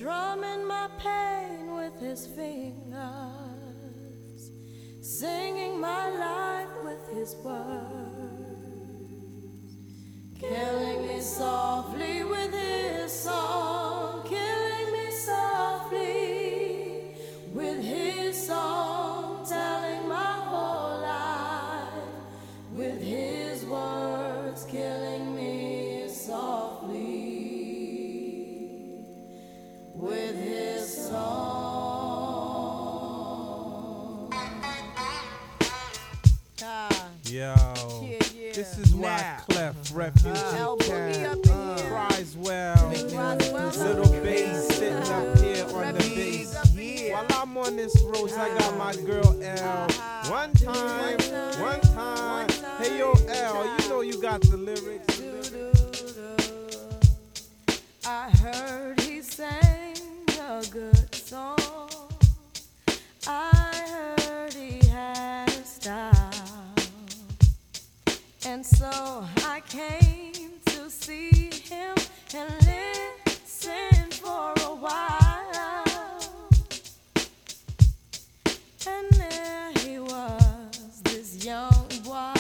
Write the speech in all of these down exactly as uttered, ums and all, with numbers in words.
strumming my pain with his fingers, singing my life with his words, killing me softly with his song, killing me softly with his song, telling my whole life with his words, killing me softly with his song. Ah. Yo, Yeah, yeah. this is why Nah. Clef Refugee Uh, Cat Boogie up in here. cries well. Cries well. Little bass sitting up here on the Refugees bass. up in here. While I'm on this road, I got my girl L. One time, one time. Hey yo L, you know you got the lyrics. I heard he sang a good song. I heard he had a style. And so I came to see him and listen for a while. And there he was, this young boy,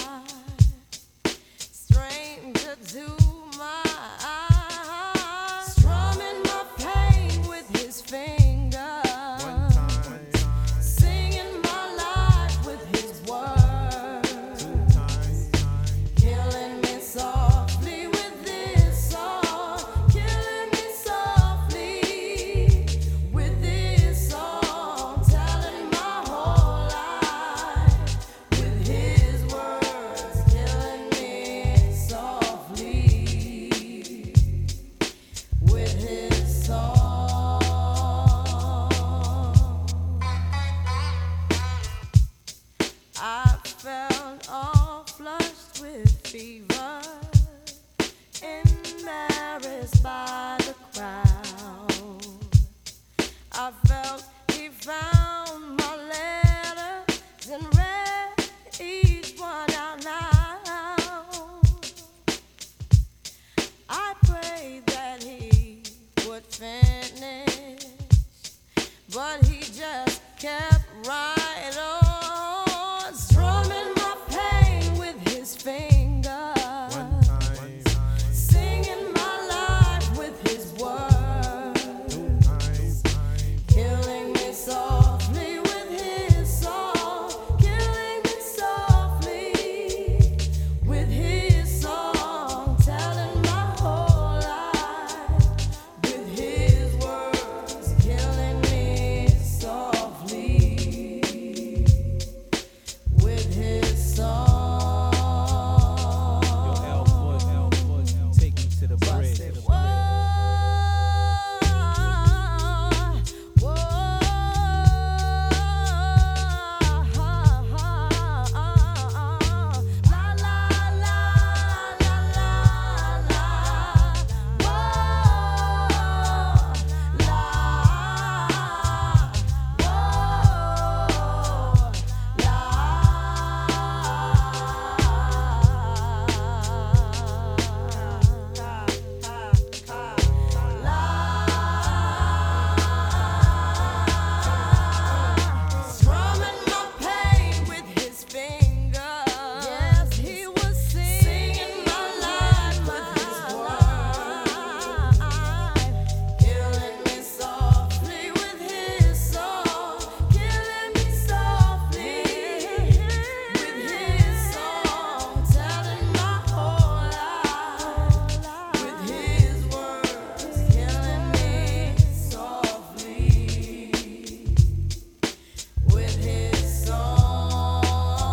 stranger to my eyes, strumming my pain with his fingers, One time, singing my life with his words, two times, killing me softly with this song, killing me softly with this song, telling my whole life with his words, killing me softly with his song. I felt all flushed with fever, embarrassed by the crowd. I felt he found my letters and read each one out loud. I prayed that he would finish, but he just kept right on, strumming my pain with his fingers, one time, singing my life with his words, two times, killing me softly with his song, killing me softly with his song, telling my whole life with his words, killing me softly with his song. Yo L Bush, L Bush, take me to the bridge. Whoa, whoa, la la la la la la, whoa, la, strumming my pain with his fingers. Yes, he was singing my life with his words, killing me softly with his song, killing me softly with his song, telling my whole life with his words, killing me softly with his song.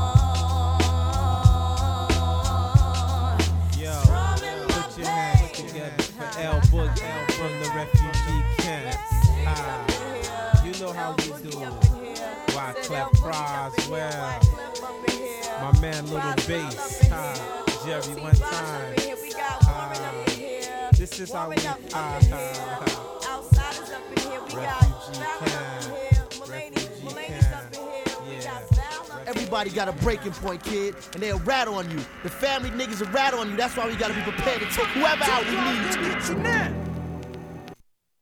Yo, Strumming my put your hands pain. together for L Bush, L from the refugee camp. Ah, you know how we do. Why Clef cries well. My man Little Bass, ah, Jerry one time. Ah, this is how we ah, ah, ah. Outsiders up in here, we got Refugee Fallon camp. up in here, Mulaney, Refugee Mulaney's camp. up in here, we Yeah. got Val up in Everybody got a breaking point, kid, and they'll rat on you. The family niggas will rat on you. That's why we gotta be prepared to take whoever out we need to.